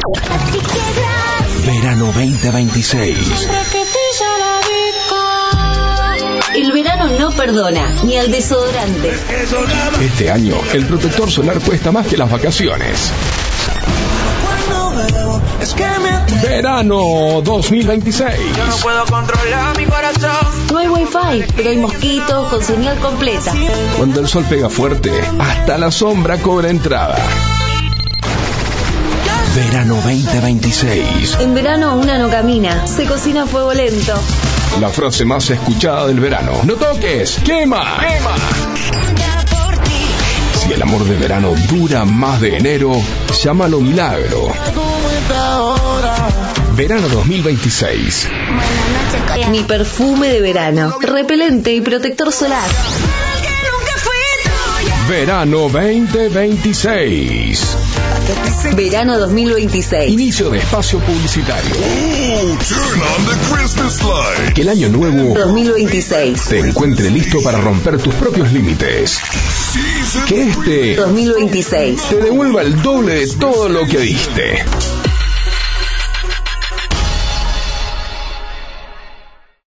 Verano 2026. El verano no perdona, ni al desodorante. Este año, el protector solar cuesta más que las vacaciones. Verano 2026. Yo no puedo controlar mi corazón. No hay wifi, pero hay mosquitos con señal completa. Cuando el sol pega fuerte, hasta la sombra cobra entrada. Verano 2026. En verano una no camina, se cocina a fuego lento. La frase más escuchada del verano. No toques, quema. Si el amor de verano dura más de enero, llámalo milagro. Verano 2026. Mi perfume de verano, repelente y protector solar. Verano 2026. Verano 2026. Inicio de espacio publicitario. Que el año nuevo 2026 te encuentre listo para romper tus propios límites. Que este 2026 te devuelva el doble de todo lo que diste.